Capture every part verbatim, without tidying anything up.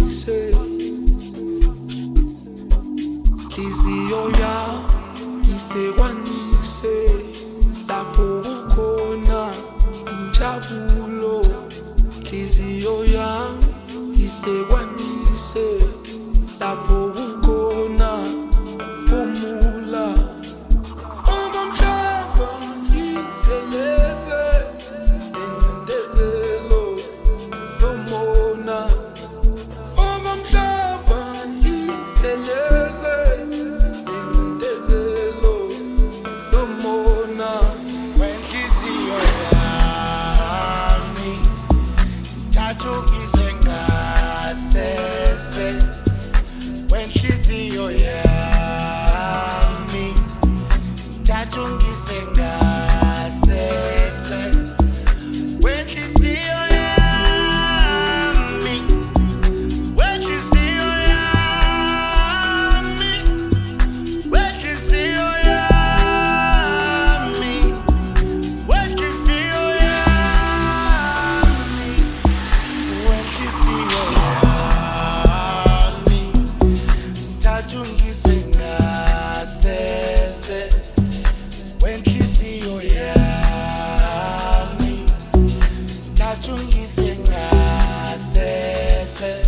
isekwanise Hliziyo yami isekwanise lapho kukhona injabulo Hliziyo yami isekwanise lapho kukhona umula Ongomhlaba ngiseleze incindezelo nomona Ongomhlaba ngiseleze incindezelo nomona Wenhliziyo yami thathukise ngasese Wenhliziyo yami thathukise ngasese Wenhliziyo yami Wenhliziyo yami Wenhliziyo yami Wenhliziyo yami Wenhliziyo yami thathukise ngasese Wenhliziyo yami thathukise ngasese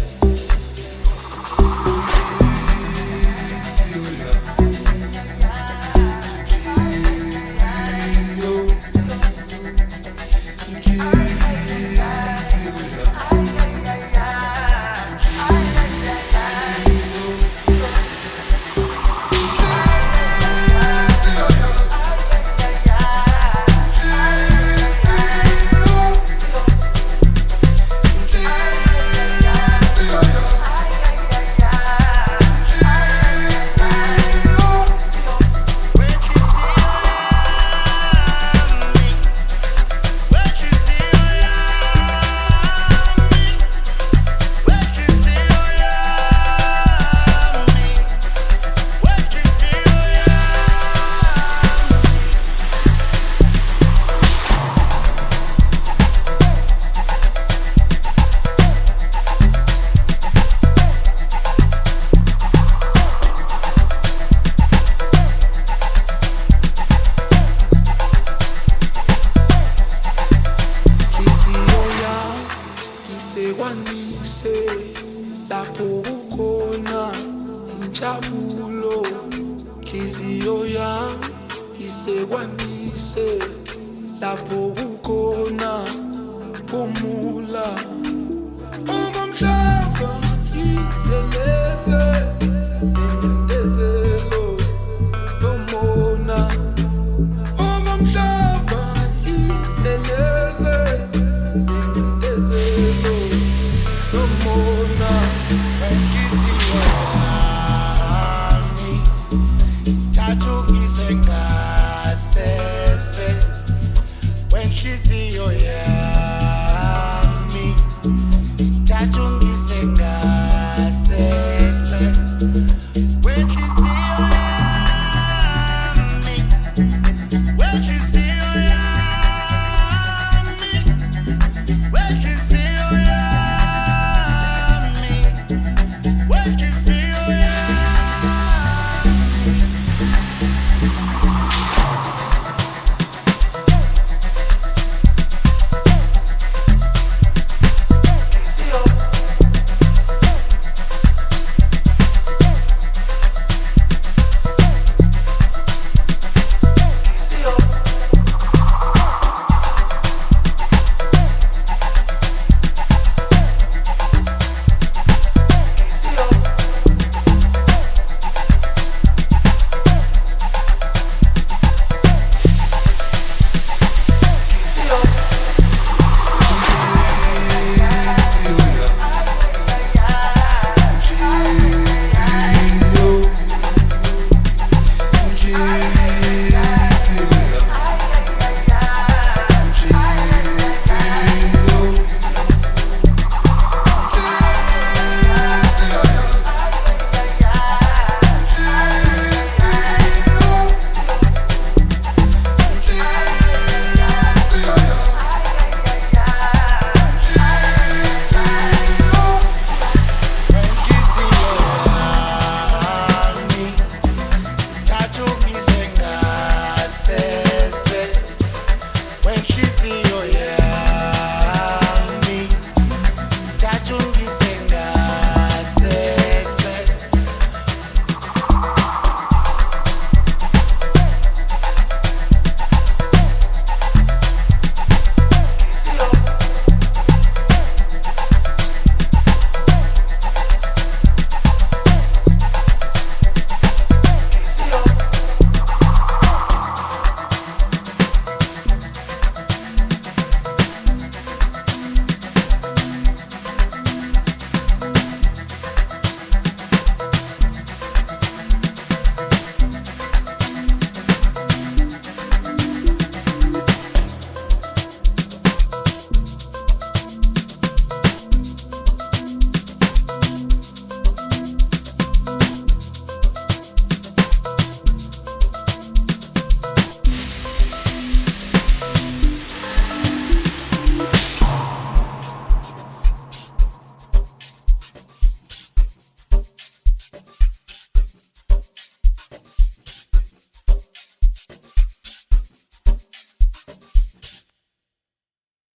isekwanise lapho kukhona injabulo Hliziyo yami isekwanise lapho kukhona umula Ongomhlaba ngiseleze incindezelo nomona Ongomhlaba ngiseleze incindezelo nomona Wenhliziyo yami thathukise ngasese Wenhliziyo yami thathukise ngasese